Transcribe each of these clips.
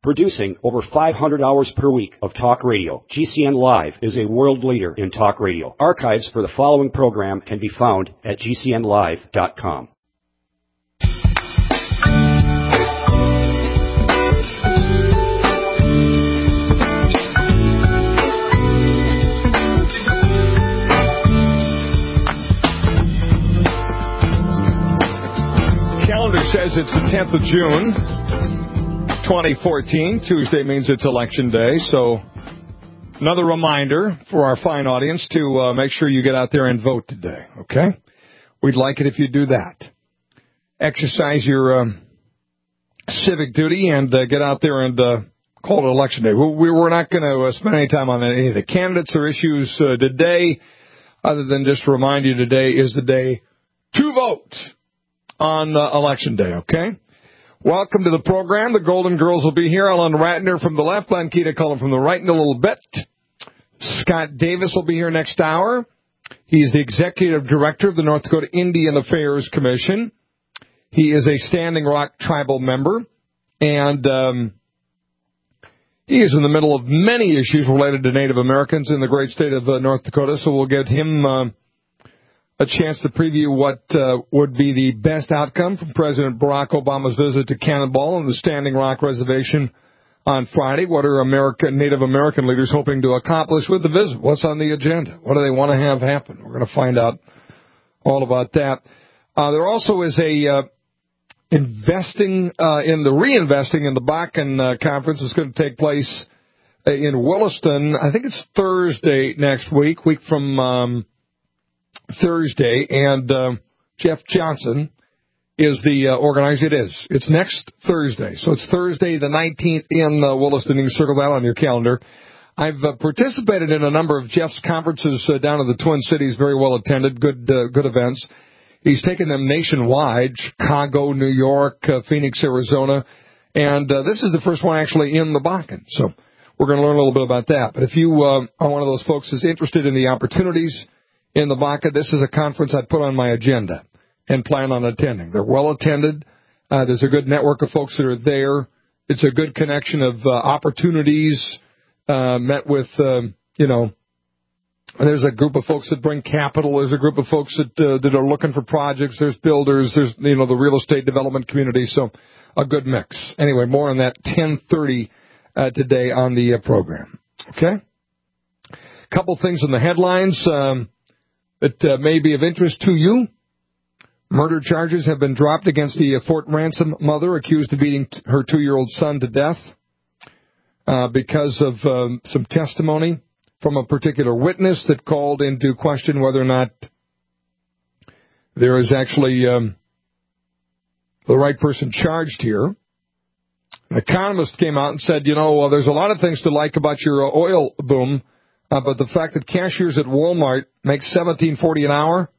Producing over 500 hours per week of talk radio, GCN Live is a world leader in talk radio. Archives for the following program can be found at gcnlive.com. Calendar says it's the 10th of June, 2014. Tuesday means it's Election Day, so another reminder for our fine audience to make sure you get out there and vote today, okay? We'd like it if you do that. Exercise your civic duty and get out there and call it Election Day. We're not going to spend any time on any of the candidates or issues today, other than just to remind you today is the day to vote on Election Day, okay? Welcome to the program. The Golden Girls will be here. Ellen Ratner from the left, Glenn Keita Cullen from the right in a little bit. Scott Davis will be here next hour. He's the Executive Director of the North Dakota Indian Affairs Commission. He is a Standing Rock tribal member, and he is in the middle of many issues related to Native Americans in the great state of North Dakota, so we'll get him a chance to preview what would be the best outcome from President Barack Obama's visit to Cannonball and the Standing Rock Reservation on Friday. What are Native American leaders hoping to accomplish with the visit? What's on the agenda? What do they want to have happen? We're going to find out all about that. There also is a reinvesting in the Bakken conference is going to take place in Williston. I think it's Thursday next week from Thursday, and Jeff Johnson is the organizer. It's next Thursday, so it's Thursday the 19th in Williston. You can circle that on your calendar. I've participated in a number of Jeff's conferences down in the Twin Cities, very well attended, good events. He's taken them nationwide, Chicago, New York, Phoenix, Arizona, and this is the first one actually in the Bakken, so we're going to learn a little bit about that. But if you are one of those folks who's interested in the opportunities in the Bakken, this is a conference I'd put on my agenda and plan on attending. They're well attended. There's a good network of folks that are there. It's a good connection of opportunities. Met with, there's a group of folks that bring capital. There's a group of folks that are looking for projects. There's builders. There's, the real estate development community. So a good mix. Anyway, more on that 10:30 today on the program. Okay? A couple things in the headlines that may be of interest to you. Murder charges have been dropped against the Fort Ransom mother accused of beating her 2-year-old son to death because of some testimony from a particular witness that called into question whether or not there is actually the right person charged here. An economist came out and said, there's a lot of things to like about your oil boom, but the fact that cashiers at Walmart make $17.40 an hour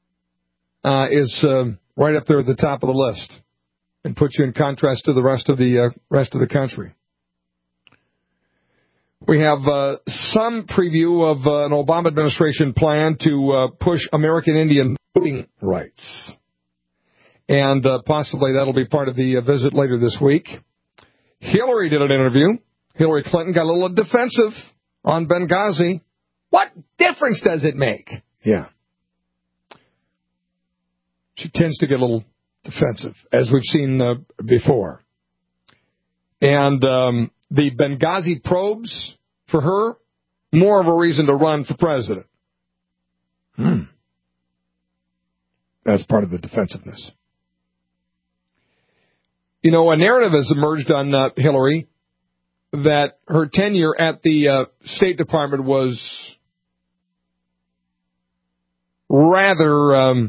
is right up there at the top of the list, and puts you in contrast to the rest of the country. We have some preview of an Obama administration plan to push American Indian voting rights, and possibly that'll be part of the visit later this week. Hillary did an interview. Hillary Clinton got a little defensive on Benghazi. What difference does it make? Yeah. She tends to get a little defensive, as we've seen before. And the Benghazi probes, for her, more of a reason to run for president. That's part of the defensiveness. A narrative has emerged on Hillary that her tenure at the State Department was rather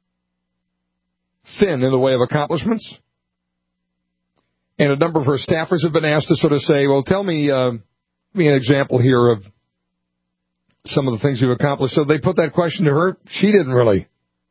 thin in the way of accomplishments. And a number of her staffers have been asked to sort of say, well, tell me an example here of some of the things you've accomplished. So they put that question to her. She didn't really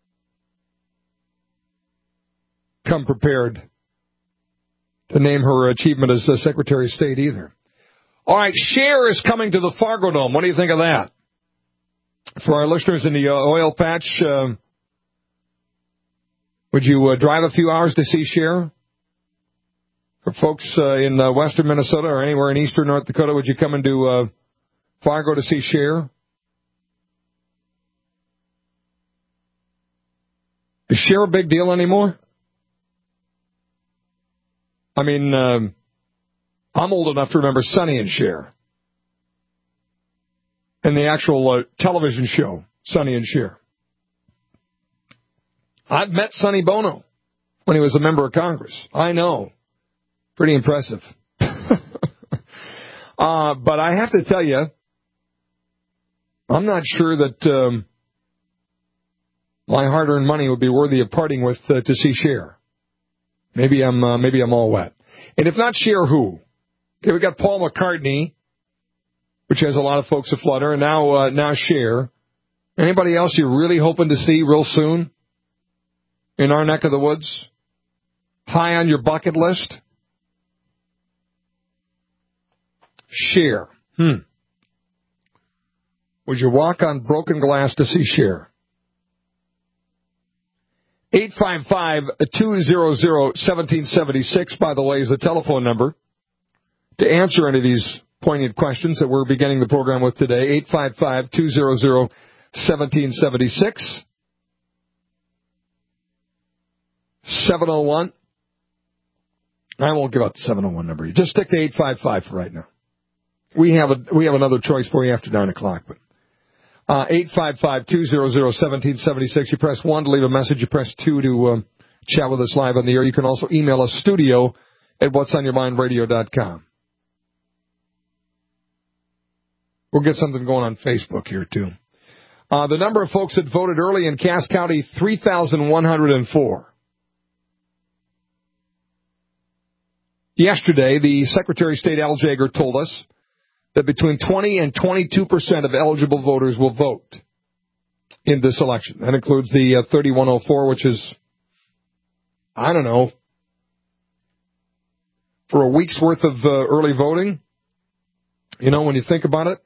come prepared to name her achievement as Secretary of State either. All right, Cher is coming to the Fargo Dome. What do you think of that? For our listeners in the oil patch, would you drive a few hours to see Cher? For folks in western Minnesota or anywhere in eastern North Dakota, would you come into Fargo to see Cher? Is Cher a big deal anymore? I mean, I'm old enough to remember Sonny and Cher. And the actual television show, Sonny and Cher. I've met Sonny Bono when he was a member of Congress. I know. Pretty impressive. But I have to tell you, I'm not sure that my hard-earned money would be worthy of parting with to see Cher. Maybe I'm all wet. And if not Cher, who? Okay, we got Paul McCartney, which has a lot of folks aflutter, and now Cher. Anybody else you're really hoping to see real soon in our neck of the woods? High on your bucket list? Cher. Would you walk on broken glass to see Cher? 855-200-1776, by the way, is the telephone number to answer any of these poignant questions that we're beginning the program with today. 855-200-1776. 701. I won't give out the 701 number. You just stick to 855 for right now. We have another choice for you after 9 o'clock. But 855-200-1776. You press 1 to leave a message. You press 2 to chat with us live on the air. You can also email us studio@whatsonyourmindradio.com. We'll get something going on Facebook here, too. The number of folks that voted early in Cass County, 3,104. Yesterday, the Secretary of State Al Jaeger told us that between 20 and 22% of eligible voters will vote in this election. That includes the 3104, which is, I don't know, for a week's worth of early voting. You know, when you think about it,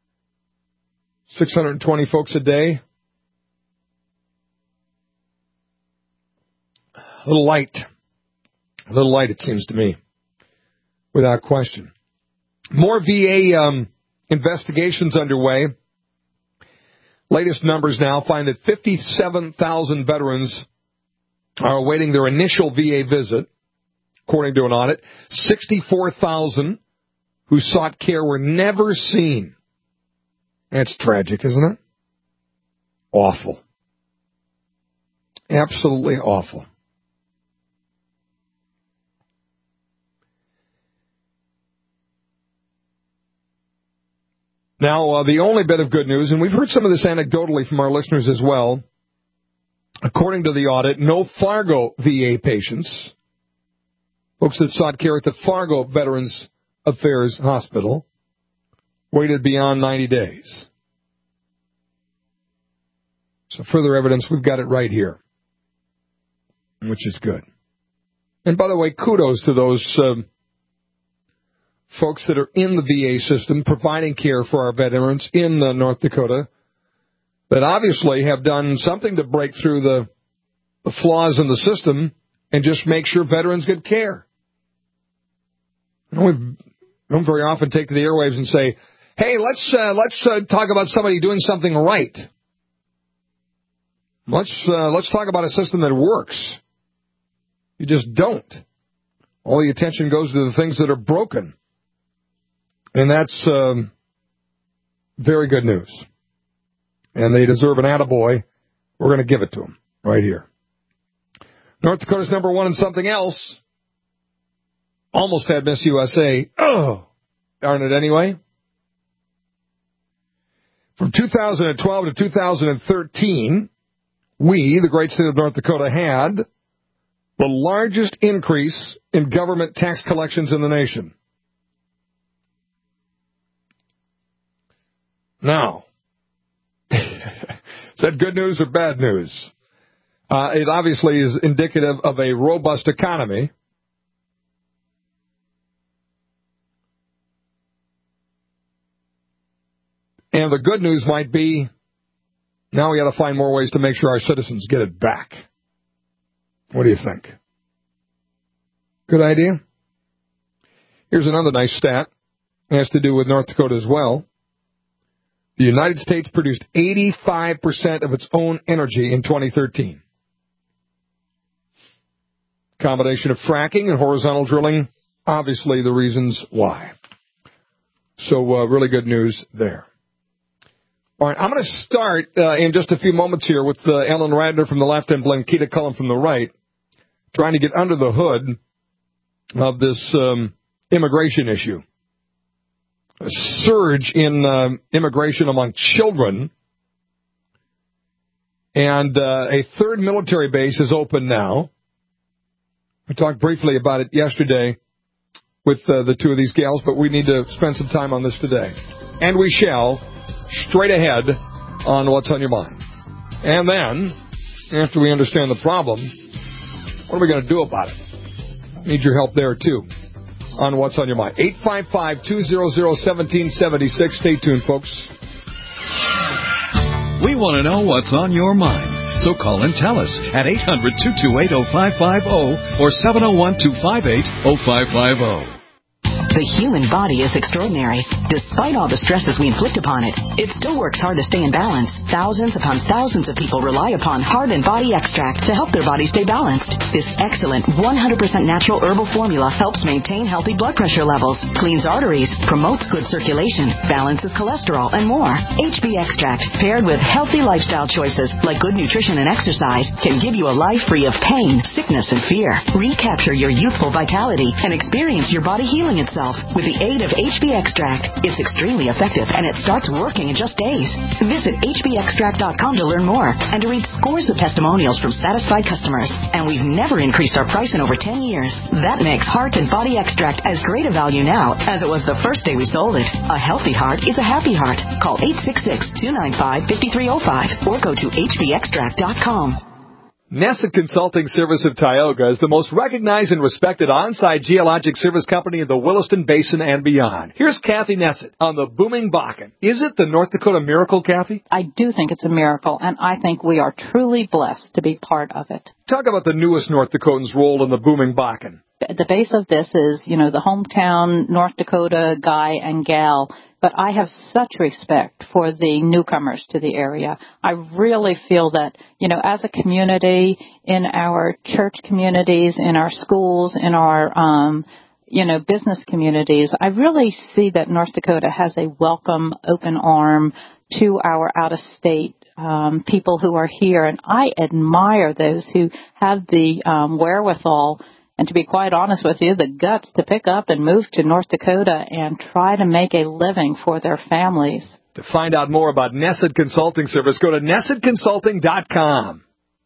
620 folks a day. A little light, it seems to me, without question. More VA investigations underway. Latest numbers now find that 57,000 veterans are awaiting their initial VA visit, according to an audit. 64,000 who sought care were never seen. That's tragic, isn't it? Awful. Absolutely awful. Now, the only bit of good news, and we've heard some of this anecdotally from our listeners as well, according to the audit, no Fargo VA patients, folks that sought care at the Fargo Veterans Affairs Hospital, waited beyond 90 days. So further evidence, we've got it right here, which is good. And by the way, kudos to those folks that are in the VA system providing care for our veterans in North Dakota that obviously have done something to break through the flaws in the system and just make sure veterans get care. We don't very often take to the airwaves and say, hey, let's talk about somebody doing something right. Let's talk about a system that works. You just don't. All the attention goes to the things that are broken. And that's very good news. And they deserve an attaboy. We're going to give it to them right here. North Dakota's number one in something else. Almost had Miss USA. Oh, darn it anyway. From 2012 to 2013, we, the great state of North Dakota, had the largest increase in government tax collections in the nation. Now, is that good news or bad news? It obviously is indicative of a robust economy. And the good news might be, now we got to find more ways to make sure our citizens get it back. What do you think? Good idea? Here's another nice stat. It has to do with North Dakota as well. The United States produced 85% of its own energy in 2013. Combination of fracking and horizontal drilling, obviously the reasons why. So really good news there. All right, I'm going to start in just a few moments here with Ellen Radner from the left and Blanquita Cullen from the right, trying to get under the hood of this immigration issue. A surge in immigration among children, and a third military base is open now. We talked briefly about it yesterday with the two of these gals, but we need to spend some time on this today. And we shall, straight ahead on What's on Your Mind. And then, after we understand the problem, what are we going to do about it? Need your help there, too, on What's on Your Mind. 855-200-1776. Stay tuned, folks. We want to know what's on your mind. So call and tell us at 800-228-0550 or 701-258-0550. The human body is extraordinary. Despite all the stresses we inflict upon it, it still works hard to stay in balance. Thousands upon thousands of people rely upon Heart and Body Extract to help their body stay balanced. This excellent 100% natural herbal formula helps maintain healthy blood pressure levels, cleans arteries, promotes good circulation, balances cholesterol, and more. HB Extract, paired with healthy lifestyle choices like good nutrition and exercise, can give you a life free of pain, sickness, and fear. Recapture your youthful vitality and experience your body healing itself with the aid of HB Extract. It's extremely effective, and it starts working in just days. Visit hbextract.com to learn more and to read scores of testimonials from satisfied customers. And we've never increased our price in over 10 years. That makes Heart and Body Extract as great a value now as it was the first day we sold it. A healthy heart is a happy heart. Call 866-295-5305 or go to hbextract.com. Nesset Consulting Service of Tioga is the most recognized and respected on-site geologic service company in the Williston Basin and beyond. Here's Kathy Nesset on the booming Bakken. Is it the North Dakota miracle, Kathy? I do think it's a miracle, and I think we are truly blessed to be part of it. Talk about the newest North Dakotans' role in the booming Bakken. The base of this is, the hometown North Dakota guy and gal, but I have such respect for the newcomers to the area. I really feel that, as a community, in our church communities, in our schools, in our, business communities, I really see that North Dakota has a welcome, open arm to our out-of-state people who are here, and I admire those who have the wherewithal and, to be quite honest with you, the guts to pick up and move to North Dakota and try to make a living for their families. To find out more about Nesset Consulting Service, go to nessetconsulting.com.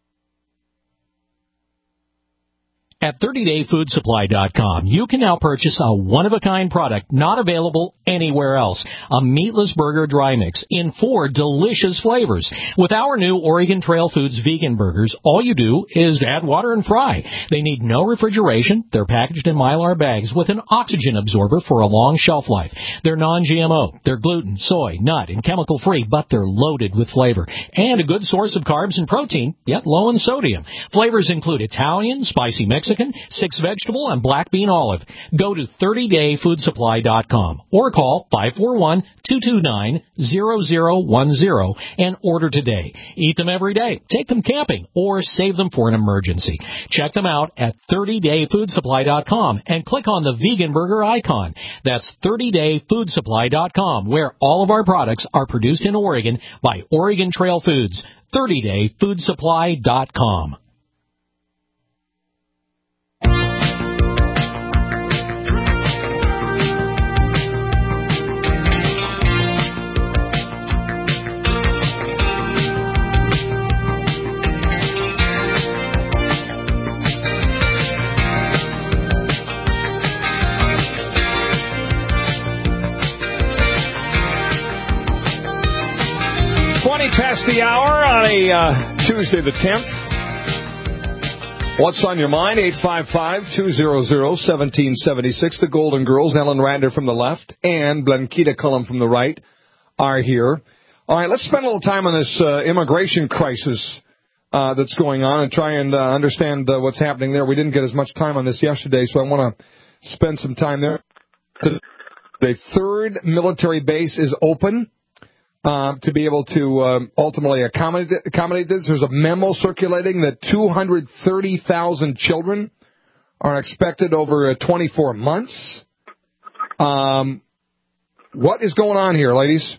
At 30dayfoodsupply.com, you can now purchase a one-of-a-kind product not available anywhere else, a meatless burger dry mix in 4 delicious flavors. With our new Oregon Trail Foods vegan burgers, all you do is add water and fry. They need no refrigeration. They're packaged in Mylar bags with an oxygen absorber for a long shelf life. They're non-GMO. They're gluten, soy, nut, and chemical-free, but they're loaded with flavor. And a good source of carbs and protein, yet low in sodium. Flavors include Italian, spicy Mexican, 6 vegetable, and black bean olive. Go to 30dayfoodsupply.com or call 541-229-0010 and order today. Eat them every day, take them camping, or save them for an emergency. Check them out at 30dayfoodsupply.com and click on the vegan burger icon. That's 30dayfoodsupply.com, where all of our products are produced in Oregon by Oregon Trail Foods. 30dayfoodsupply.com. Past the hour on a Tuesday the 10th. What's on your mind? 855-200-1776. The Golden Girls, Ellen Radner from the left and Blanquita Cullen from the right, are here. All right, let's spend a little time on this immigration crisis that's going on and try and understand what's happening there. We didn't get as much time on this yesterday, so I want to spend some time there. The third military base is open to be able to ultimately accommodate this. There's a memo circulating that 230,000 children are expected over 24 months. What is going on here, ladies?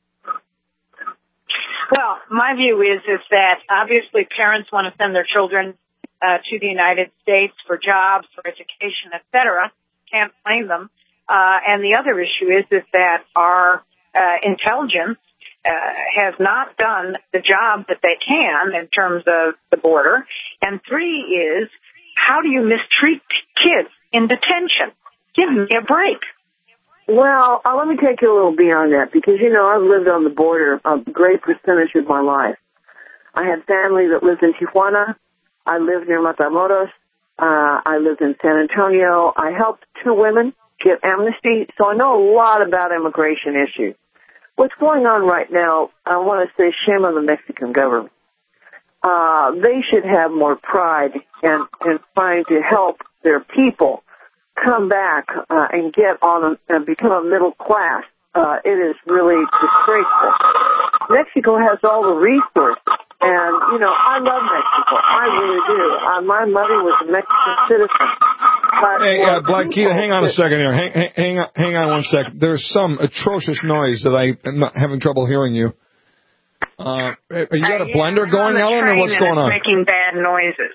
Well, my view is that obviously parents want to send their children to the United States for jobs, for education, etc. Can't blame them. And the other issue is that our intelligence has not done the job that they can in terms of the border. And three is, how do you mistreat kids in detention? Give me a break. Well, let me take you a little beyond that because, I've lived on the border a great percentage of my life. I had family that lived in Tijuana. I lived near Matamoros. I lived in San Antonio. I helped 2 women get amnesty, so I know a lot about immigration issues. What's going on right now, I want to say shame on the Mexican government. They should have more pride in trying to help their people come back and get on and become a middle class. It is really disgraceful. Mexico has all the resources, and, I love Mexico. I really do. My mother was a Mexican citizen. Hey, Blanquita, hang on a second here. Hang on 1 second. There's some atrocious noise that I'm having trouble hearing you. You got a blender going, Ellen, or what's going on? Making bad noises.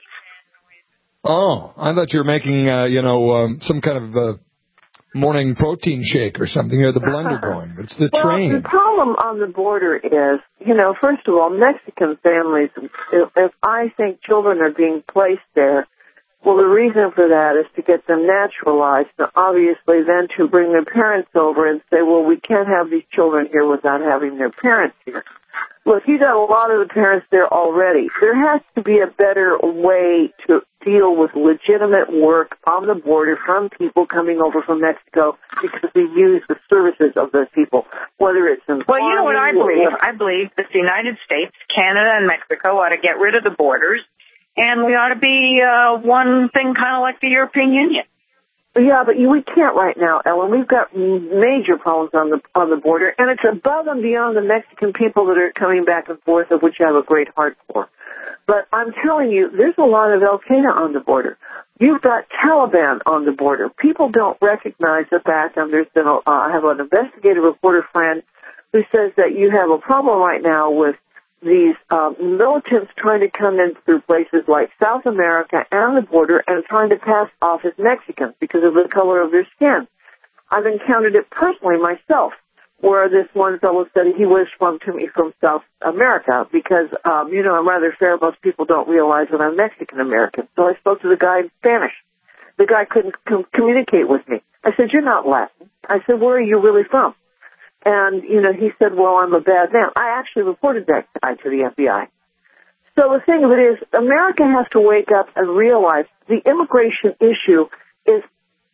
Oh, I thought you were making, some kind of morning protein shake or something. You had the blender going. It's the train. The problem on the border is, first of all, Mexican families, if I think children are being placed there, well, the reason for that is to get them naturalized, and obviously then to bring their parents over and say, well, we can't have these children here without having their parents here. Look, you got a lot of the parents there already. There has to be a better way to deal with legitimate work on the border from people coming over from Mexico because we use the services of those people, whether it's in Well, you know what I believe? I believe that the United States, Canada, and Mexico ought to get rid of the borders, and we ought to be one thing kind of like the European Union. Yeah, but we can't right now, Ellen. We've got major problems on the border, and it's above and beyond the Mexican people that are coming back and forth, of which I have a great heart for. But I'm telling you, there's a lot of Al-Qaeda on the border. You've got Taliban on the border. People don't recognize the fact, and there's been I have an investigative reporter friend who says that you have a problem right now with these militants trying to come in through places like South America and the border and trying to pass off as Mexicans because of the color of their skin. I've encountered it personally myself, where this one fellow said he was from South America because, I'm rather fair. Most people don't realize that I'm Mexican-American. So I spoke to the guy in Spanish. The guy couldn't communicate with me. I said, you're not Latin. I said, where are you really from? And, he said, well, I'm a bad man. I actually reported that guy to the FBI. So the thing of it is, America has to wake up and realize the immigration issue is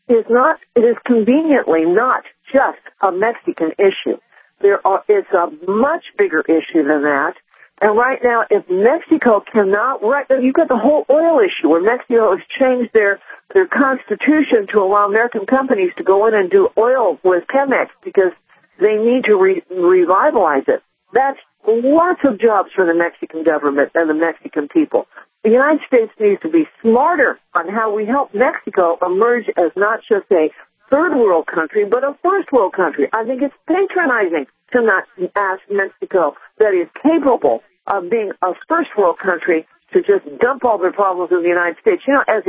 conveniently not just a Mexican issue. It's a much bigger issue than that. And right now, if Mexico cannot, you've got the whole oil issue where Mexico has changed their constitution to allow American companies to go in and do oil with Pemex because they need to revitalize it. That's lots of jobs for the Mexican government and the Mexican people. The United States needs to be smarter on how we help Mexico emerge as not just a third world country, but a first world country. I think it's patronizing to not ask Mexico that is capable of being a first world country to just dump all their problems in the United States. As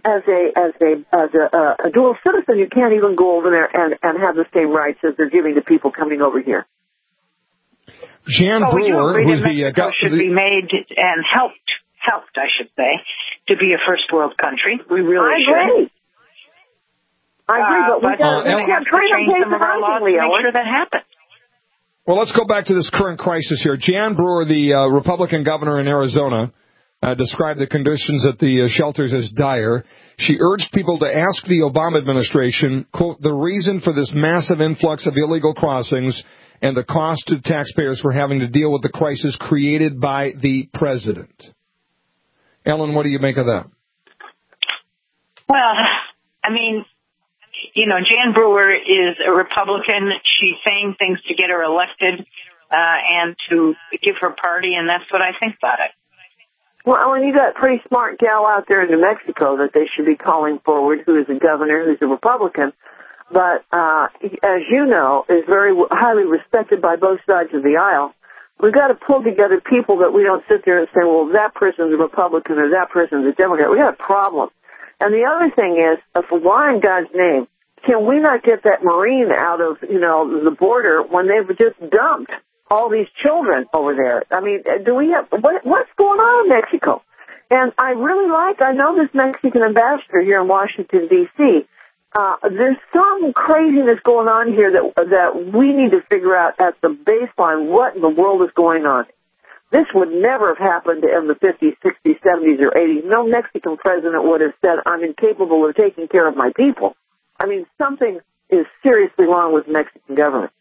a dual citizen, you can't even go over there and have the same rights as they're giving to people coming over here. Jan Brewer, who's Mexico should be made and helped, I should say, to be a first world country. We really should. I agree, but we can't change some of our laws to make sure that happens. Well, let's go back to this current crisis here. Jan Brewer, the Republican governor in Arizona, described the conditions at the shelters as dire. She urged people to ask the Obama administration, quote, the reason for this massive influx of illegal crossings and the cost to taxpayers for having to deal with the crisis created by the president. Ellen, what do you make of that? Well, I mean, Jan Brewer is a Republican. She's saying things to get her elected and to give her party, and that's what I think about it. Well, and you got a pretty smart gal out there in New Mexico that they should be calling forward, who is a governor, who's a Republican, but as you know, is very highly respected by both sides of the aisle. We've got to pull together people that we don't sit there and say, well, that person's a Republican or that person's a Democrat. We got a problem. And the other thing is, why in God's name can we not get that Marine out of, the border when they've just dumped all these children over there? I mean, do we have, what's going on in Mexico? And I know this Mexican ambassador here in Washington, D.C., there's some craziness going on here that we need to figure out at the baseline what in the world is going on. This would never have happened in the 50s, 60s, 70s, or 80s. No Mexican president would have said, I'm incapable of taking care of my people. I mean, something is seriously wrong with the Mexican government.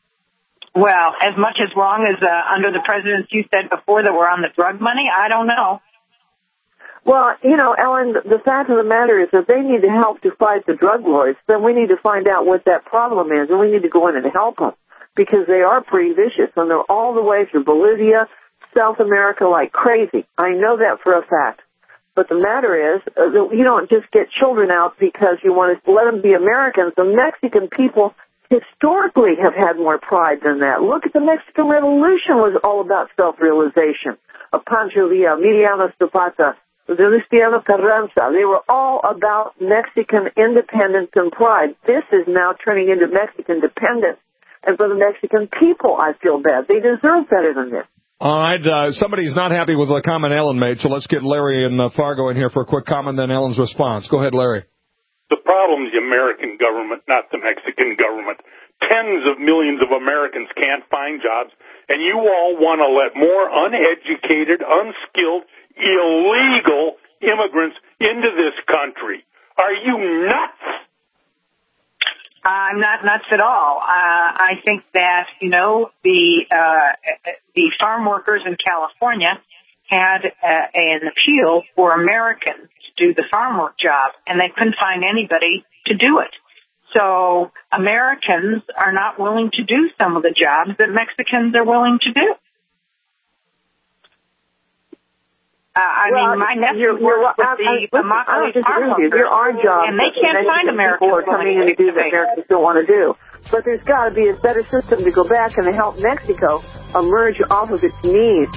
Well, as much as wrong as under the presidents you said before that were on the drug money, I don't know. Well, Ellen, the fact of the matter is that they need to help to fight the drug lords. Then we need to find out what that problem is, and we need to go in and help them because they are pretty vicious, and they're all the way through Bolivia, South America like crazy. I know that for a fact. But the matter is, you don't just get children out because you want to let them be Americans. The Mexican people historically have had more pride than that. Look at the Mexican Revolution was all about self-realization. Pancho Villa, Emiliano Zapata, Venustiano Carranza, they were all about Mexican independence and pride. This is now turning into Mexican dependence. And for the Mexican people, I feel bad. They deserve better than this. All right, somebody's not happy with the comment Ellen made, so let's get Larry and Fargo in here for a quick comment, then Ellen's response. Go ahead, Larry. The problem is the American government, not the Mexican government. Tens of millions of Americans can't find jobs, and you all want to let more uneducated, unskilled, illegal immigrants into this country. Are you nuts? I'm not nuts at all. I think that, the farm workers in California had an appeal for Americans to do the farm work job, and they couldn't find anybody to do it. So Americans are not willing to do some of the jobs that Mexicans are willing to do. My nephew works with the Immokalee farm workers, there are jobs and they can't find Americans who are coming in to do that Americans don't want to do. But there's got to be a better system to go back and help Mexico emerge off of its knees.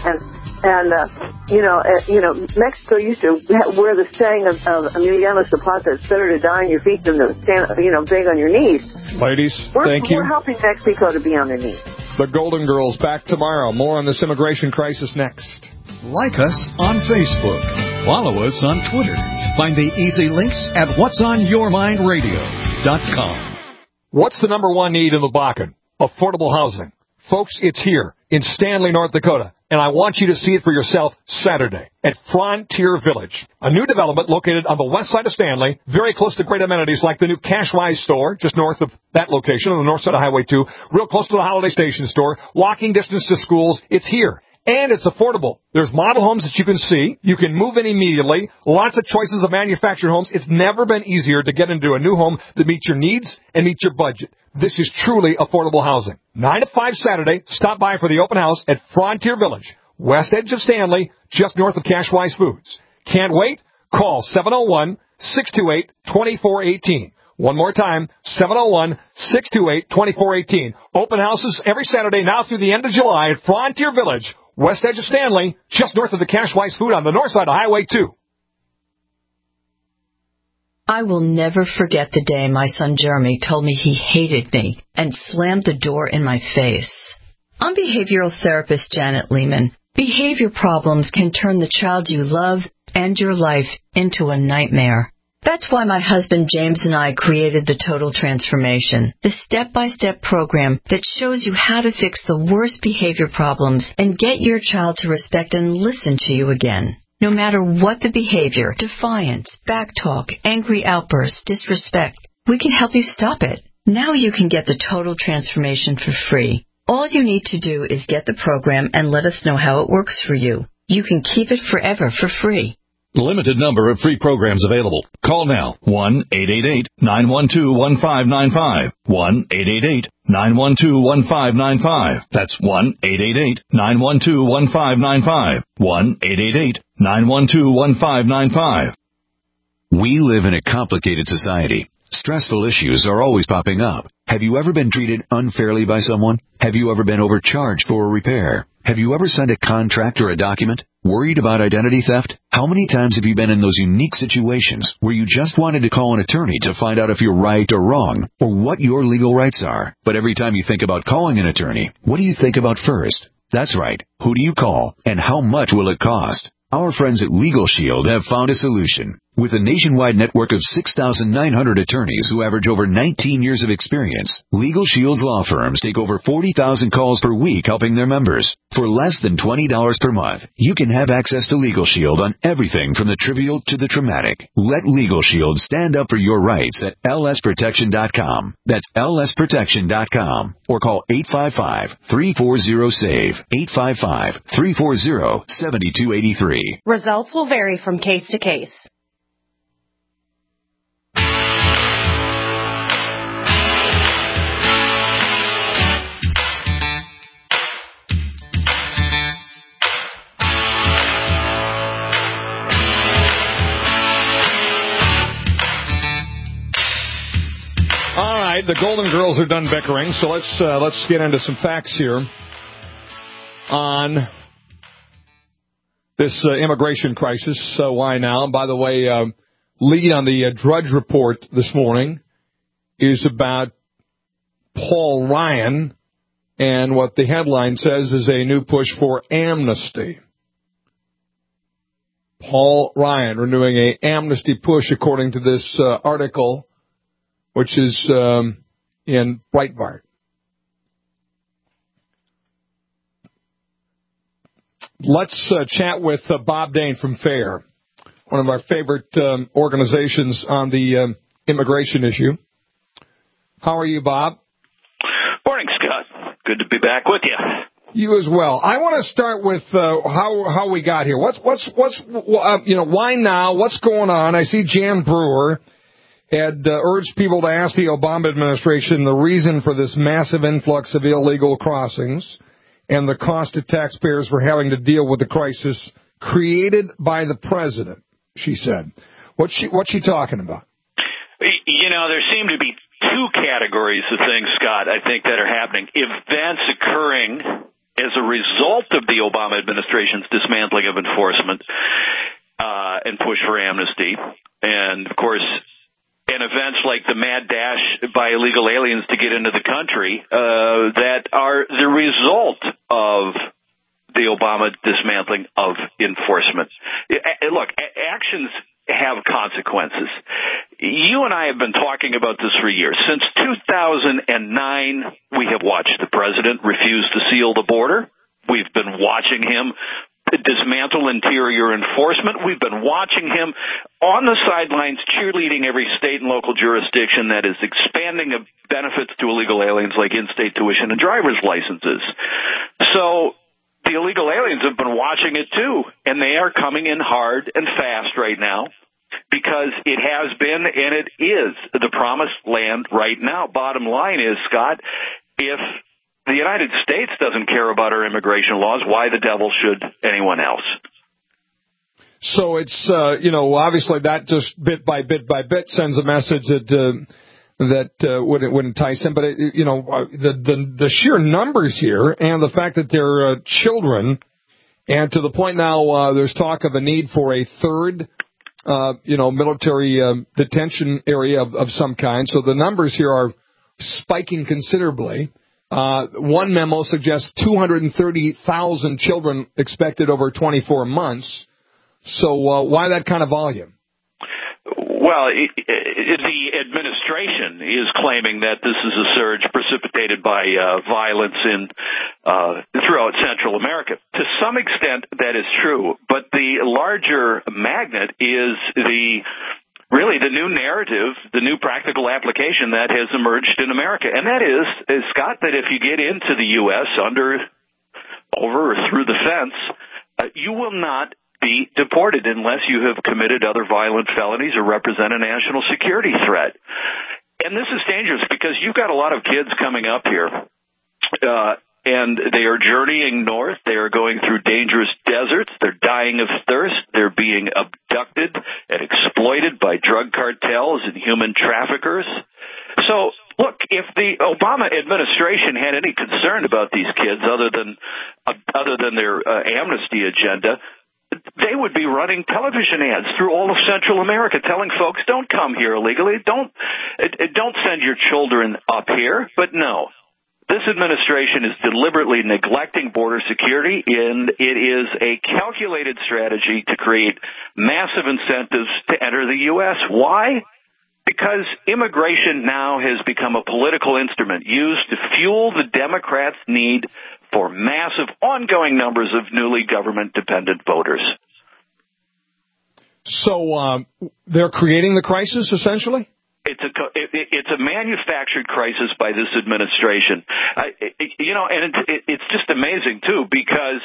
Mexico used to wear the saying of Emiliano Zapata, it's better to die on your feet than to stand, beg on your knees. Ladies, thank you. We're helping Mexico to be on their knees. The Golden Girls back tomorrow. More on this immigration crisis next. Like us on Facebook. Follow us on Twitter. Find the easy links at whatsonyourmindradio.com. What's the number one need in the Bakken? Affordable housing. Folks, it's here in Stanley, North Dakota, and I want you to see it for yourself Saturday at Frontier Village, a new development located on the west side of Stanley, very close to great amenities like the new Cashwise store, just north of that location on the north side of Highway 2, real close to the Holiday Station store, walking distance to schools. It's here. And it's affordable. There's model homes that you can see. You can move in immediately. Lots of choices of manufactured homes. It's never been easier to get into a new home that meets your needs and meets your budget. This is truly affordable housing. 9 to 5 Saturday. Stop by for the open house at Frontier Village, west edge of Stanley, just north of Cashwise Foods. Can't wait? Call 701-628-2418. One more time, 701-628-2418. Open houses every Saturday now through the end of July at Frontier Village, west edge of Stanley, just north of the Cashwise Food on the north side of Highway 2. I will never forget the day my son Jeremy told me he hated me and slammed the door in my face. I'm behavioral therapist Janet Lehman. Behavior problems can turn the child you love and your life into a nightmare. That's why my husband James and I created the Total Transformation, the step-by-step program that shows you how to fix the worst behavior problems and get your child to respect and listen to you again. No matter what the behavior, defiance, backtalk, angry outbursts, disrespect, we can help you stop it. Now you can get the Total Transformation for free. All you need to do is get the program and let us know how it works for you. You can keep it forever for free. Limited number of free programs available. Call now. 1-888-912-1595. 1-888-912-1595. That's 1-888-912-1595. 1-888-912-1595. We live in a complicated society. Stressful issues are always popping up. Have you ever been treated unfairly by someone? Have you ever been overcharged for a repair? Have you ever signed a contract or a document? Worried about identity theft? How many times have you been in those unique situations where you just wanted to call an attorney to find out if you're right or wrong, or what your legal rights are? But every time you think about calling an attorney, what do you think about first? That's right. Who do you call, and how much will it cost? Our friends at Legal Shield have found a solution. With a nationwide network of 6,900 attorneys who average over 19 years of experience, Legal Shield's law firms take over 40,000 calls per week helping their members. For less than $20 per month, you can have access to Legal Shield on everything from the trivial to the traumatic. Let Legal Shield stand up for your rights at lsprotection.com. That's lsprotection.com. Or call 855-340-SAVE, 855-340-7283. Results will vary from case to case. All right, the Golden Girls are done bickering, so let's get into some facts here on this immigration crisis. So why now? By the way, lead on the Drudge Report this morning is about Paul Ryan, and what the headline says is a new push for amnesty. Paul Ryan renewing an amnesty push, according to this article, which is in Breitbart. Let's chat with Bob Dane from FAIR, one of our favorite organizations on the immigration issue. How are you, Bob? Morning, Scott. Good to be back with you. You as well. I want to start with how we got here. What's why now? What's going on? I see Jan Brewer had urged people to ask the Obama administration the reason for this massive influx of illegal crossings and the cost to taxpayers for having to deal with the crisis created by the president, she said. What's she talking about? You know, there seem to be two categories of things, Scott, I think, that are happening. Events occurring as a result of the Obama administration's dismantling of enforcement and push for amnesty. And, of course, and events like the mad dash by illegal aliens to get into the country that are the result of the Obama dismantling of enforcement. Look, actions have consequences. You and I have been talking about this for years. Since 2009, we have watched the president refuse to seal the border. We've been watching him dismantle interior enforcement. We've been watching him on the sidelines cheerleading every state and local jurisdiction that is expanding benefits to illegal aliens like in-state tuition and driver's licenses. So the illegal aliens have been watching it too, and they are coming in hard and fast right now because it has been and it is the promised land right now. Bottom line is, Scott, if the United States doesn't care about our immigration laws, why the devil should anyone else? So it's, obviously that just bit by bit sends a message that would entice him. But, the sheer numbers here and the fact that they're children, and to the point now there's talk of a need for a third, military detention area of some kind. So the numbers here are spiking considerably. One memo suggests 230,000 children expected over 24 months. So why that kind of volume? Well, the administration is claiming that this is a surge precipitated by violence throughout Central America. To some extent, that is true. But the larger magnet is really the new narrative, the new practical application that has emerged in America. And that is, Scott, that if you get into the U.S. over or through the fence, you will not be deported unless you have committed other violent felonies or represent a national security threat. And this is dangerous because you've got a lot of kids coming up here, and they are journeying north. They are going through dangerous deserts. They're dying of thirst. They're being abducted and exploited by drug cartels and human traffickers. So, look, if the Obama administration had any concern about these kids other than their amnesty agenda, they would be running television ads through all of Central America telling folks, don't come here illegally, don't send your children up here. But no, this administration is deliberately neglecting border security, and it is a calculated strategy to create massive incentives to enter the U.S. Why? Because immigration now has become a political instrument used to fuel the Democrats' need for massive ongoing numbers of newly government-dependent voters. So they're creating the crisis, essentially? It's a manufactured crisis by this administration. And it's just amazing, too, because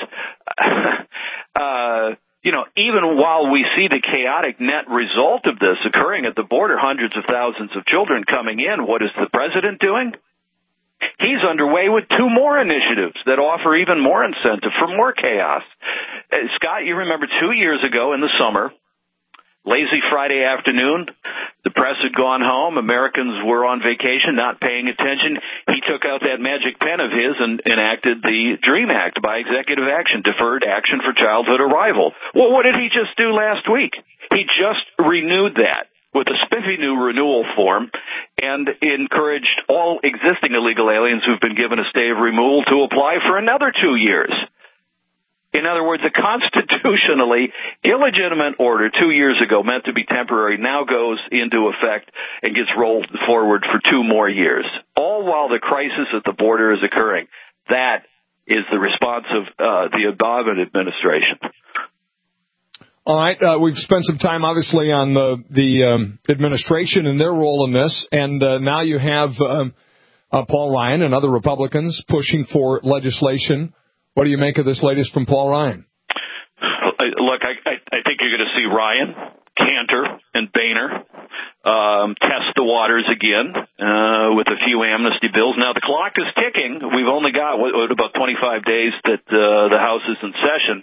even while we see the chaotic net result of this occurring at the border, hundreds of thousands of children coming in, what is the president doing? He's underway with 2 more initiatives that offer even more incentive for more chaos. Scott, you remember 2 years ago in the summer, lazy Friday afternoon, the press had gone home, Americans were on vacation, not paying attention. He took out that magic pen of his and enacted the DREAM Act by executive action, Deferred Action for Childhood Arrival. Well, what did he just do last week? He just renewed that with a spiffy new renewal form and encouraged all existing illegal aliens who've been given a stay of removal to apply for another 2 years. In other words, a constitutionally illegitimate order 2 years ago meant to be temporary now goes into effect and gets rolled forward for 2 more years, all while the crisis at the border is occurring. That is the response of the Obama administration. All right, we've spent some time, obviously, on the administration and their role in this, and now you have Paul Ryan and other Republicans pushing for legislation. What do you make of this latest from Paul Ryan? Look, I think you're going to see Ryan, Cantor, and Boehner test the waters again with a few amnesty bills. Now, the clock is ticking. We've only got about 25 days that the House is in session.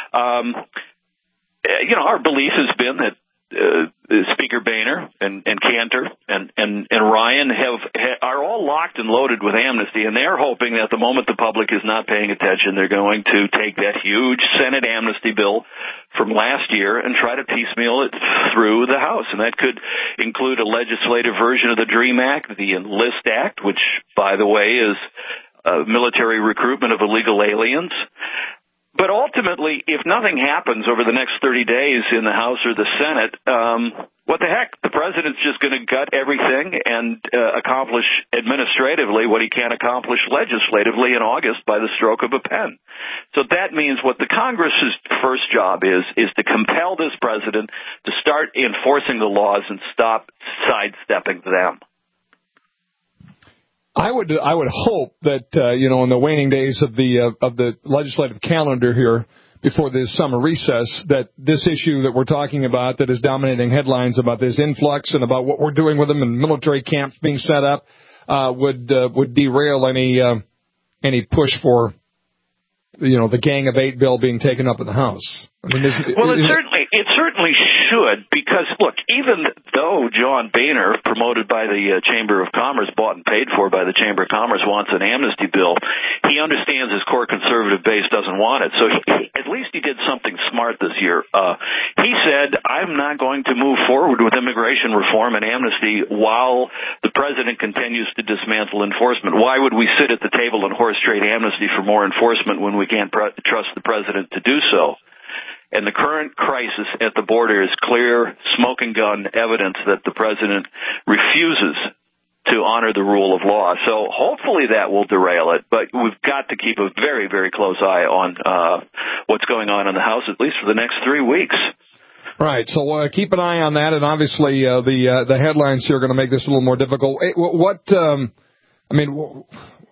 Our belief has been that Speaker Boehner and Cantor and Ryan are all locked and loaded with amnesty, and they're hoping that the moment the public is not paying attention, they're going to take that huge Senate amnesty bill from last year and try to piecemeal it through the House. And that could include a legislative version of the DREAM Act, the Enlist Act, which, by the way, is military recruitment of illegal aliens. But ultimately, if nothing happens over the next 30 days in the House or the Senate, what the heck? The president's just going to gut everything and accomplish administratively what he can't accomplish legislatively in August by the stroke of a pen. So that means what the Congress's first job is to compel this president to start enforcing the laws and stop sidestepping them. I would hope that in the waning days of the legislative calendar here before this summer recess, that this issue that we're talking about, that is dominating headlines about this influx and about what we're doing with them and military camps being set up, would derail any push for the Gang of Eight bill being taken up in the House. I mean, it certainly should, because look, even though John Boehner, promoted by the Chamber of Commerce, bought and paid for by the Chamber of Commerce, wants an amnesty bill, he understands his core conservative base doesn't want it. So at least he did something smart this year. He said, I'm not going to move forward with immigration reform and amnesty while the president continues to dismantle enforcement. Why would we sit at the table and horse trade amnesty for more enforcement when we can't trust the president to do so? And the current crisis at the border is clear, smoking gun evidence that the president refuses to honor the rule of law. So hopefully that will derail it, but we've got to keep a very, very close eye on what's going on in the House, at least for the next 3 weeks. Right, so keep an eye on that, and obviously the headlines here are going to make this a little more difficult.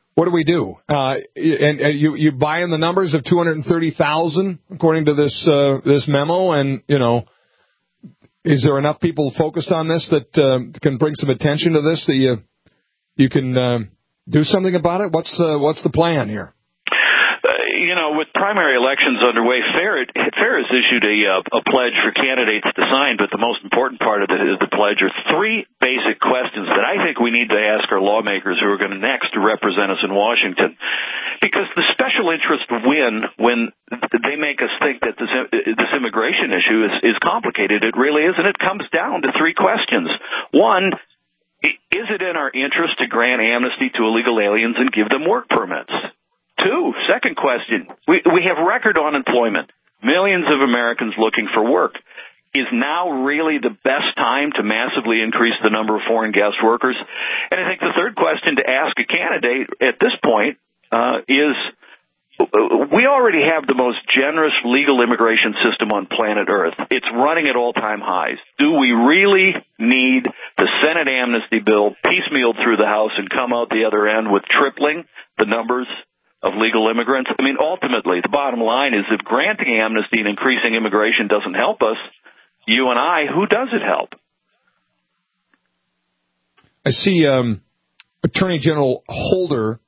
What do we do? And you buy in the numbers of 230,000 according to this memo, and is there enough people focused on this that can bring some attention to this that you can do something about it? What's the plan here? With primary elections underway, FAIR has issued a pledge for candidates to sign, but the most important part of the pledge are three basic questions that I think we need to ask our lawmakers who are going to next represent us in Washington. Because the special interests win when they make us think that this immigration issue is complicated. It really isn't. It comes down to three questions. One, is it in our interest to grant amnesty to illegal aliens and give them work permits? Two, second question, we have record unemployment, millions of Americans looking for work. Is now really the best time to massively increase the number of foreign guest workers? And I think the third question to ask a candidate at this point is, we already have the most generous legal immigration system on planet Earth. It's running at all-time highs. Do we really need the Senate amnesty bill piecemealed through the House and come out the other end with tripling the numbers of legal immigrants? I mean, ultimately, the bottom line is if granting amnesty and increasing immigration doesn't help us, you and I, who does it help? I see Attorney General Holder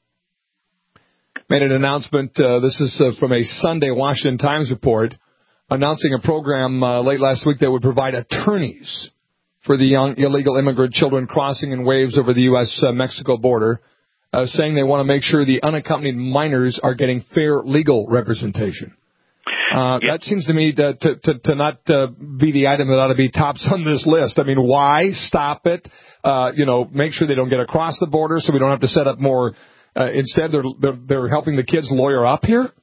made an announcement. This is from a Sunday Washington Times report announcing a program late last week that would provide attorneys for the young illegal immigrant children crossing in waves over the U.S.-Mexico border. Saying they want to make sure the unaccompanied minors are getting fair legal representation. That seems to me to not be the item that ought to be tops on this list. I mean, why stop it? Make sure they don't get across the border so we don't have to set up more. Instead, they're helping the kids lawyer up here?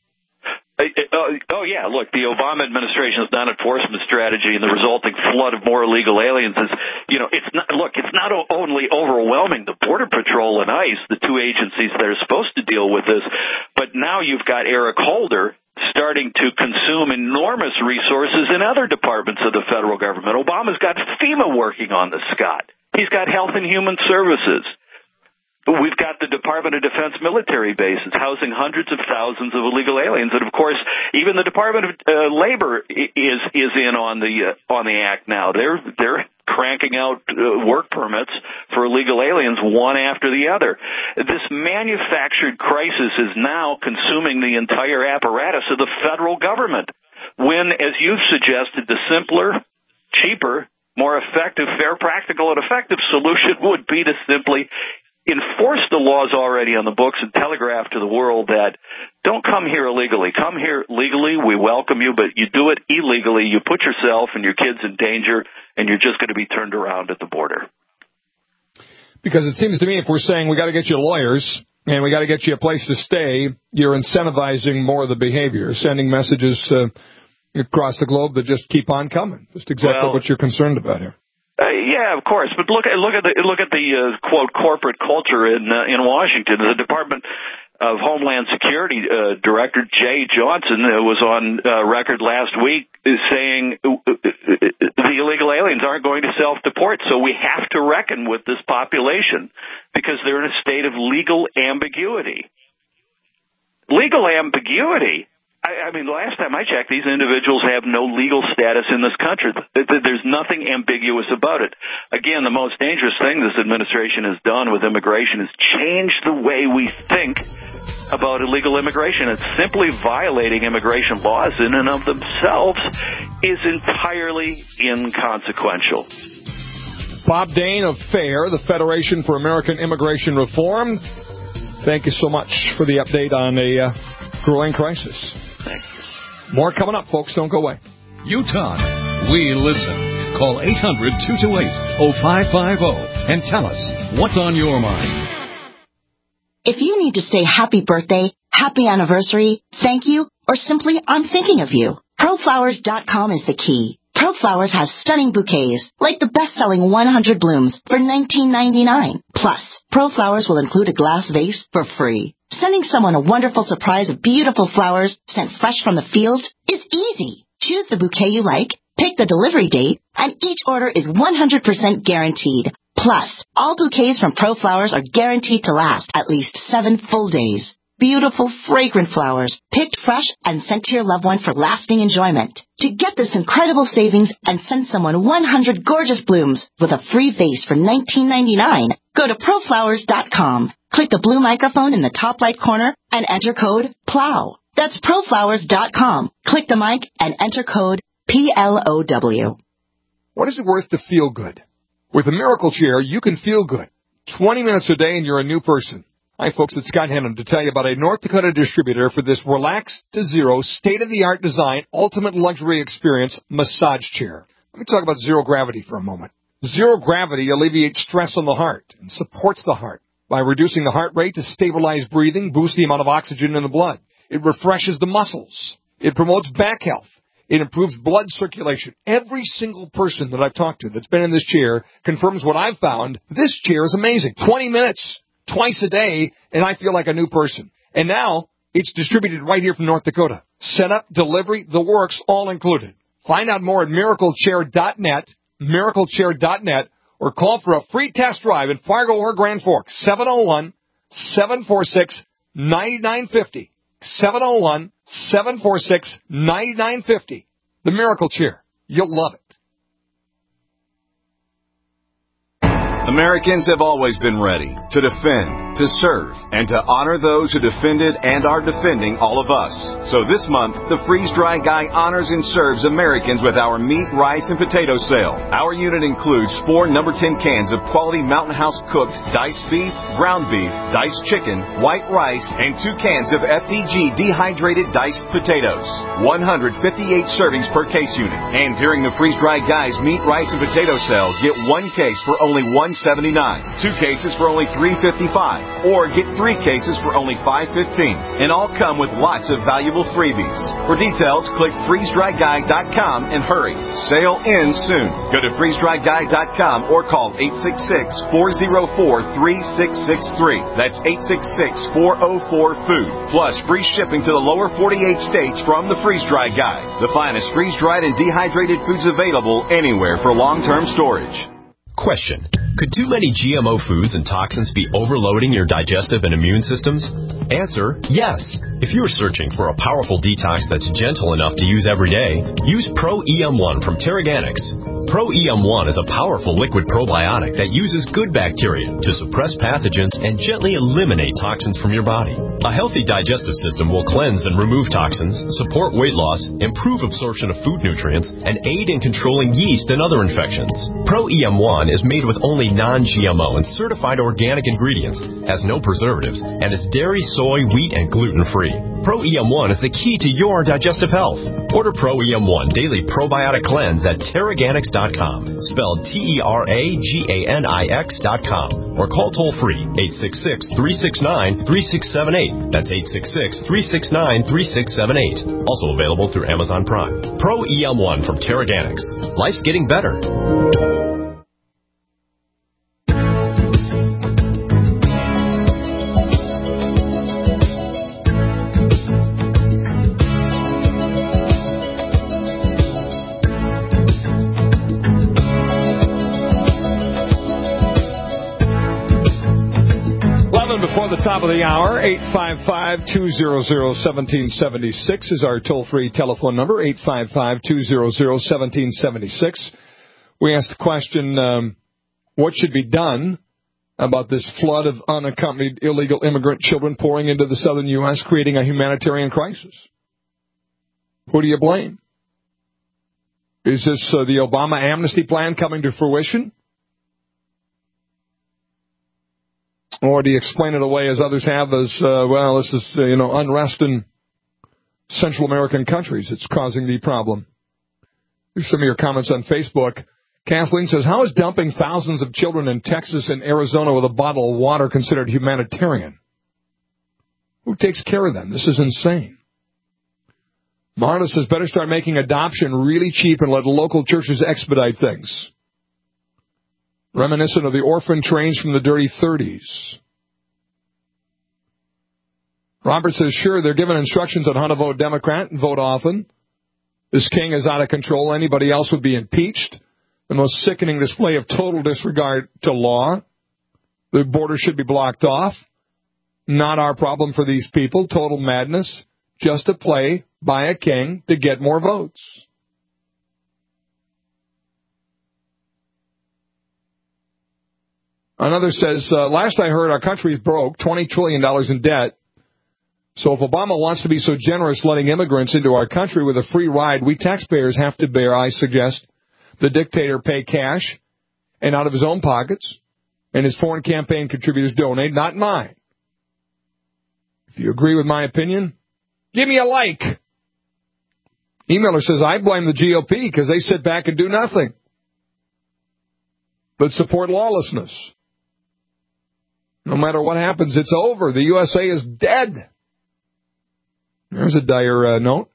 Yeah, look, the Obama administration's non-enforcement strategy and the resulting flood of more illegal aliens is, it's not only overwhelming the Border Patrol and ICE, the two agencies that are supposed to deal with this, but now you've got Eric Holder starting to consume enormous resources in other departments of the federal government. Obama's got FEMA working on this, Scott. He's got Health and Human Services. We've got the Department of Defense military bases housing hundreds of thousands of illegal aliens, and of course, even the Department of Labor is in on the act now. They're cranking out work permits for illegal aliens one after the other. This manufactured crisis is now consuming the entire apparatus of the federal government. When, as you've suggested, the simpler, cheaper, more effective, fair, practical, and effective solution would be to simply enforce the laws already on the books and telegraph to the world that don't come here illegally. Come here legally. We welcome you, but you do it illegally. You put yourself and your kids in danger, and you're just going to be turned around at the border. Because it seems to me if we're saying we got to get you lawyers and we got to get you a place to stay, you're incentivizing more of the behavior, sending messages across the globe that just keep on coming. Just exactly what you're concerned about here. Yeah, of course. But look at the quote corporate culture in Washington. The Department of Homeland Security Director Jay Johnson was on record last week saying the illegal aliens aren't going to self-deport, so we have to reckon with this population because they're in a state of legal ambiguity. Legal ambiguity? I mean, the last time I checked, these individuals have no legal status in this country. There's nothing ambiguous about it. Again, the most dangerous thing this administration has done with immigration is change the way we think about illegal immigration. It's simply violating immigration laws in and of themselves is entirely inconsequential. Bob Dane of FAIR, the Federation for American Immigration Reform. Thank you so much for the update on a growing crisis. Thanks. More coming up, folks. Don't go away. You talk. We listen. Call 800-228-0550 and tell us what's on your mind. If you need to say happy birthday, happy anniversary, thank you, or simply I'm thinking of you, ProFlowers.com is the key. ProFlowers has stunning bouquets, like the best-selling 100 blooms for $19.99. Plus, ProFlowers will include a glass vase for free. Sending someone a wonderful surprise of beautiful flowers sent fresh from the field is easy. Choose the bouquet you like, pick the delivery date, and each order is 100% guaranteed. Plus, all bouquets from ProFlowers are guaranteed to last at least 7 full days. Beautiful, fragrant flowers, picked fresh and sent to your loved one for lasting enjoyment. To get this incredible savings and send someone 100 gorgeous blooms with a free vase for $19.99, go to ProFlowers.com. Click the blue microphone in the top right corner and enter code PLOW. That's ProFlowers.com. Click the mic and enter code PLOW. What is it worth to feel good? With a Miracle Chair, you can feel good. 20 minutes a day and you're a new person. Hi, folks. It's Scott Hennon to tell you about a North Dakota distributor for this relaxed to zero, state-of-the-art design, ultimate luxury experience massage chair. Let me talk about zero gravity for a moment. Zero gravity alleviates stress on the heart and supports the heart by reducing the heart rate to stabilize breathing, boost the amount of oxygen in the blood. It refreshes the muscles. It promotes back health. It improves blood circulation. Every single person that I've talked to that's been in this chair confirms what I've found. This chair is amazing. 20 minutes. Twice a day, and I feel like a new person. And now, it's distributed right here from North Dakota. Setup, delivery, the works, all included. Find out more at miraclechair.net, miraclechair.net, or call for a free test drive in Fargo or Grand Forks, 701-746-9950. 701-746-9950. The Miracle Chair. You'll love it. Americans have always been ready to defend, to serve, and to honor those who defended and are defending all of us. So this month, the Freeze Dry Guy honors and serves Americans with our meat, rice, and potato sale. Our unit includes 4 number 10 cans of quality Mountain House cooked diced beef, ground beef, diced chicken, white rice, and 2 cans of FDG dehydrated diced potatoes. 158 servings per case unit. And during the Freeze Dry Guy's meat, rice, and potato sale, get 1 case for only $1.79, 2 cases for only $3.55, or get 3 cases for only $5.15. And all come with lots of valuable freebies. For details, click freezedryguy.com and hurry. Sale ends soon. Go to freezedryguy.com or call 866-404-3663. That's 866-404-FOOD. Plus free shipping to the lower 48 states from the Freeze Dry Guy. The finest freeze-dried and dehydrated foods available anywhere for long-term storage. Question. Could too many GMO foods and toxins be overloading your digestive and immune systems? Answer, yes. If you're searching for a powerful detox that's gentle enough to use every day, use Pro-EM1 from Terraganics. Pro-EM1 is a powerful liquid probiotic that uses good bacteria to suppress pathogens and gently eliminate toxins from your body. A healthy digestive system will cleanse and remove toxins, support weight loss, improve absorption of food nutrients, and aid in controlling yeast and other infections. Pro-EM1 is made with only non-GMO and certified organic ingredients, has no preservatives, and is dairy, soy, wheat, and gluten-free. Pro-EM1 is the key to your digestive health. Order Pro-EM1 Daily Probiotic Cleanse at Terraganics.com, spelled Terraganix.com, or call toll-free 866-369-3678. That's 866-369-3678. Also available through Amazon Prime. Pro-EM1 from Terraganics. Life's getting better. 11 before the top of the hour, 855-200-1776 is our toll-free telephone number, 855-200-1776. We asked the question, what should be done about this flood of unaccompanied illegal immigrant children pouring into the southern U.S., creating a humanitarian crisis? Who do you blame? Is this the Obama amnesty plan coming to fruition? Or do you explain it away as others have as, this is, unrest in Central American countries. It's causing the problem. Here's some of your comments on Facebook. Kathleen says, how is dumping thousands of children in Texas and Arizona with a bottle of water considered humanitarian? Who takes care of them? This is insane. Marla says, better start making adoption really cheap and let local churches expedite things. Reminiscent of the orphan trains from the dirty 30s. Robert says, sure, they're given instructions on how to vote Democrat and vote often. This king is out of control. Anybody else would be impeached. the most sickening display of total disregard to law. The border should be blocked off. Not our problem for these people. Total madness. Just a play by a king to get more votes. Another says, last I heard, our country is broke, $20 trillion in debt. So if Obama wants to be so generous letting immigrants into our country with a free ride, we taxpayers have to bear, I suggest, the dictator pay cash and out of his own pockets, and his foreign campaign contributors donate, not mine. If you agree with my opinion, give me a like. Emailer says, I blame the GOP because they sit back and do nothing but support lawlessness. No matter what happens, it's over. The USA is dead. There's a dire note.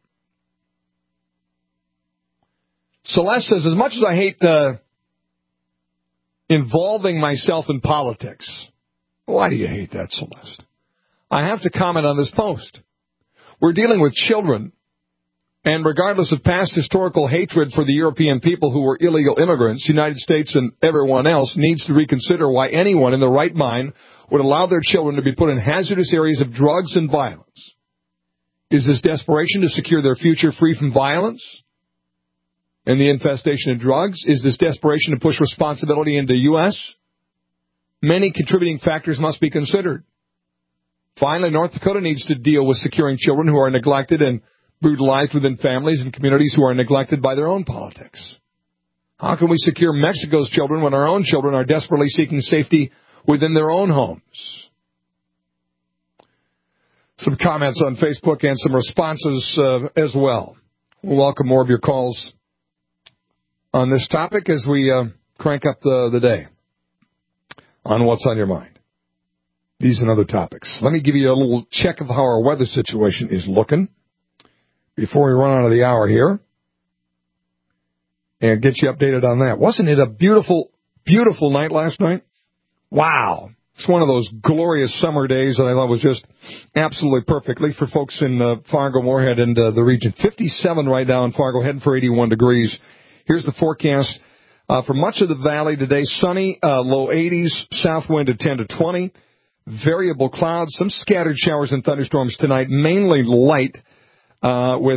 Celeste says, as much as I hate involving myself in politics, why do you hate that, Celeste? I have to comment on this post. We're dealing with children, and regardless of past historical hatred for the European people who were illegal immigrants, the United States and everyone else needs to reconsider why anyone in their right mind would allow their children to be put in hazardous areas of drugs and violence. Is this desperation to secure their future free from violence and the infestation of drugs? Is this desperation to push responsibility into the U.S.? Many contributing factors must be considered. Finally, North Dakota needs to deal with securing children who are neglected and brutalized within families and communities who are neglected by their own politics. How can we secure Mexico's children when our own children are desperately seeking safety within their own homes? Some comments on Facebook and some responses as well. We'll welcome more of your calls on this topic as we crank up the day on What's on Your Mind. These and other topics. Let me give you a little check of how our weather situation is looking before we run out of the hour here and get you updated on that. Wasn't it a beautiful, beautiful night last night? Wow. It's one of those glorious summer days that I thought was just absolutely perfectly for folks in Fargo, Moorhead, and the region. 57 right now in Fargo, heading for 81 degrees. Here's the forecast for much of the valley today. Sunny, low 80s, south wind at 10 to 20. Variable clouds, some scattered showers and thunderstorms tonight, mainly light with,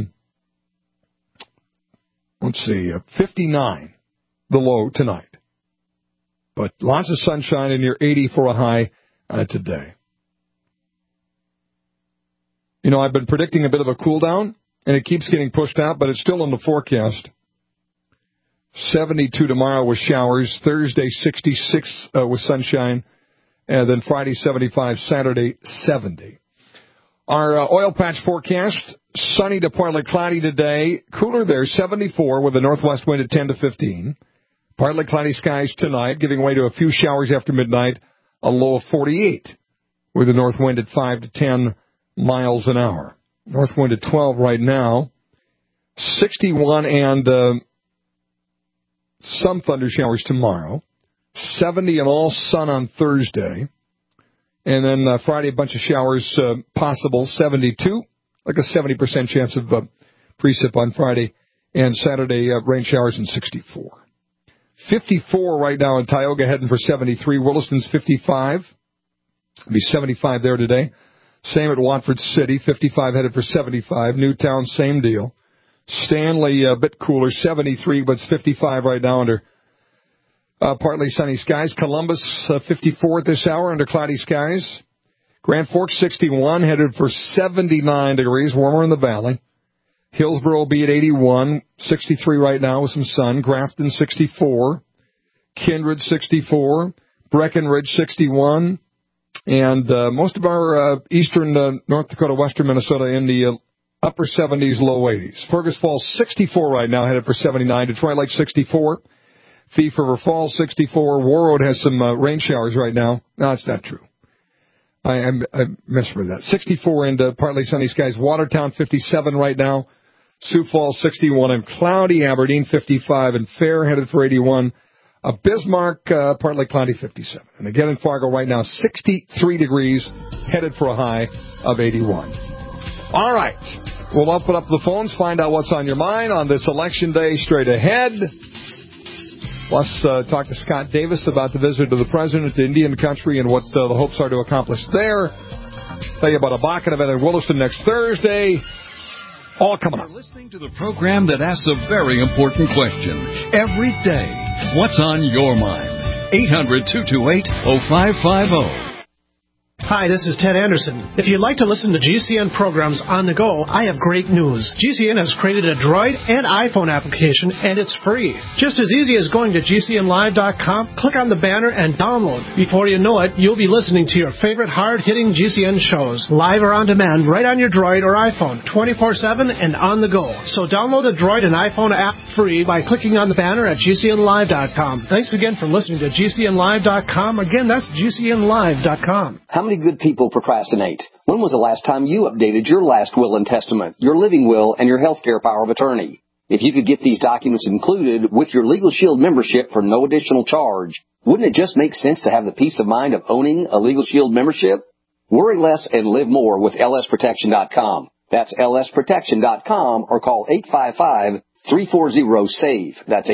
59, the low tonight. But lots of sunshine and near 80 for a high today. You know, I've been predicting a bit of a cool down, and it keeps getting pushed out, but it's still in the forecast. 72 tomorrow with showers. Thursday, 66 with sunshine. And then Friday, 75. Saturday, 70. Our oil patch forecast, sunny to partly cloudy today. Cooler there, 74 with a northwest wind at 10 to 15. Partly cloudy skies tonight, giving way to a few showers after midnight. A low of 48 with a north wind at 5 to 10 miles an hour. North wind at 12 right now. 61 and some thunder showers tomorrow. 70 and all sun on Thursday. And then Friday, a bunch of showers possible. 72, like a 70% chance of precip on Friday. And Saturday, rain showers and 64. 54 right now in Tioga, heading for 73. Williston's 55. It'll be 75 there today. Same at Watford City, 55 headed for 75. Newtown, same deal. Stanley, a bit cooler, 73, but it's 55 right now under partly sunny skies. Columbus, 54 at this hour under cloudy skies. Grand Forks, 61, headed for 79 degrees, warmer in the valley. Hillsboro will be at 81, 63 right now with some sun. Grafton, 64. Kindred, 64. Breckenridge, 61. And most of our eastern North Dakota, western Minnesota in the upper 70s, low 80s. Fergus Falls, 64 right now, headed for 79. Detroit Lake, 64. Thief River Falls, 64. Warroad has some rain showers right now. No, it's not true. I misread that. 64 and partly sunny skies. Watertown, 57 right now. Sioux Falls, 61. And cloudy. Aberdeen, 55. And Fair, headed for 81. Bismarck, partly cloudy, 57. And again in Fargo right now, 63 degrees, headed for a high of 81. All right. We'll open up the phones, find out what's on your mind on this election day straight ahead. Plus, talk to Scott Davis about the visit of the president to Indian country and what the hopes are to accomplish there. Tell you about a Bakken event in Williston next Thursday. All coming up. You're listening to the program that asks a very important question every day. What's on your mind? 800-228-0550. Hi, this is Ted Anderson. If you'd like to listen to GCN programs on the go, I have great news. GCN has created a Droid and iPhone application, and it's free. Just as easy as going to GCNlive.com, click on the banner, and download. Before you know it, you'll be listening to your favorite hard-hitting GCN shows, live or on demand, right on your Droid or iPhone, 24/7 and on the go. So download the Droid and iPhone app free by clicking on the banner at GCNlive.com. Thanks again for listening to GCNlive.com. Again, that's GCNlive.com. How many good people procrastinate? When was the last time you updated your last will and testament, your living will, and your healthcare power of attorney? If you could get these documents included with your Legal Shield membership for no additional charge, wouldn't it just make sense to have the peace of mind of owning a Legal Shield membership? Worry less and live more with lsprotection.com. That's lsprotection.com or call 855-340-SAVE. That's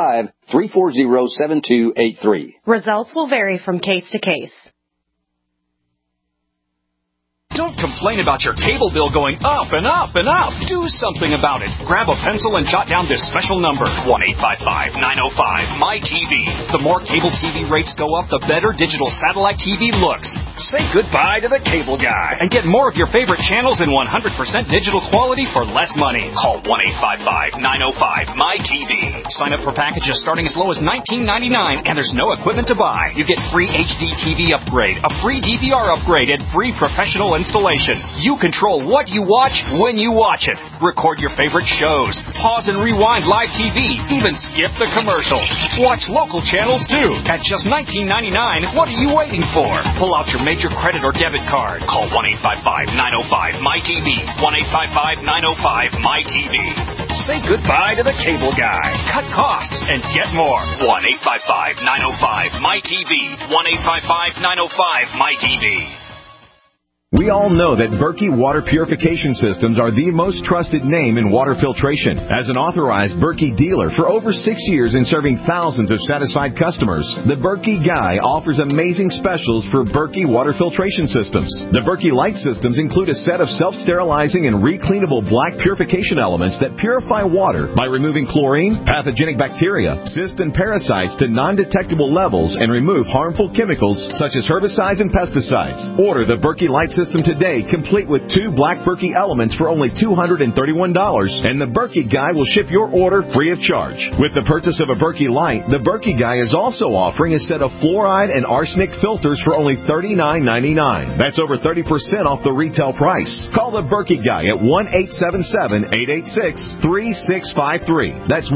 855-340-7283. Results will vary from case to case. Don't complain about your cable bill going up and up and up. Do something about it. Grab a pencil and jot down this special number, 1-855-905-MY-TV. The more cable TV rates go up, the better digital satellite TV looks. Say goodbye to the cable guy and get more of your favorite channels in 100% digital quality for less money. Call 1-855-905-MY-TV. Sign up for packages starting as low as $19.99, and there's no equipment to buy. You get free HD TV upgrade, a free DVR upgrade, and free professional installation. You control what you watch when you watch it. Record your favorite shows. Pause and rewind live TV. Even skip the commercials. Watch local channels too. At just $19.99, what are you waiting for? Pull out your major credit or debit card. Call 1-855-905-MY-TV. 1-855-905-MY-TV. Say goodbye to the cable guy. Cut costs and get more. 1-855-905-MY-TV. 1-855-905-MY-TV. We all know that Berkey Water Purification Systems are the most trusted name in water filtration. As an authorized Berkey dealer for over 6 years and serving thousands of satisfied customers, the Berkey Guy offers amazing specials for Berkey Water Filtration Systems. The Berkey Light Systems include a set of self-sterilizing and recleanable black purification elements that purify water by removing chlorine, pathogenic bacteria, cysts, and parasites to non-detectable levels and remove harmful chemicals such as herbicides and pesticides. Order the Berkey Light System today, complete with 2 black Berkey elements for only $231, and the Berkey Guy will ship your order free of charge. With the purchase of a Berkey Light, the Berkey Guy is also offering a set of fluoride and arsenic filters for only $39.99. That's over 30% off the retail price. Call the Berkey Guy at 1-877-886-3653. That's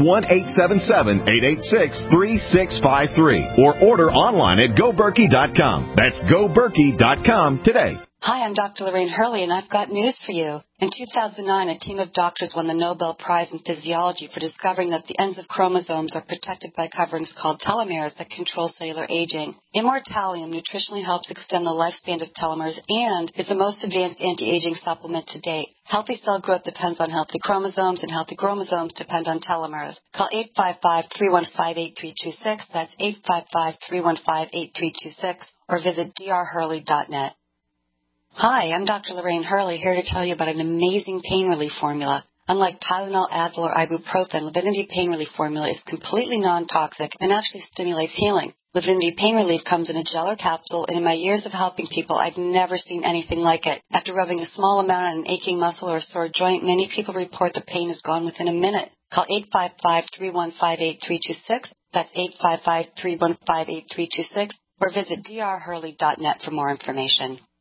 1-877-886-3653. Or order online at GoBerkey.com. That's GoBerkey.com today. Hi, I'm Dr. Lorraine Hurley, and I've got news for you. In 2009, a team of doctors won the Nobel Prize in Physiology for discovering that the ends of chromosomes are protected by coverings called telomeres that control cellular aging. Immortalium nutritionally helps extend the lifespan of telomeres and is the most advanced anti-aging supplement to date. Healthy cell growth depends on healthy chromosomes, and healthy chromosomes depend on telomeres. Call 855-315-8326. That's 855-315-8326, or visit drhurley.net. Hi, I'm Dr. Lorraine Hurley, here to tell you about an amazing pain relief formula. Unlike Tylenol, Advil, or ibuprofen, Livinity Pain Relief Formula is completely non-toxic and actually stimulates healing. Livinity Pain Relief comes in a gel or capsule, and in my years of helping people, I've never seen anything like it. After rubbing a small amount on an aching muscle or a sore joint, many people report the pain is gone within a minute. Call 855-315-8326. That's 855-315-8326, or visit drhurley.net for more information.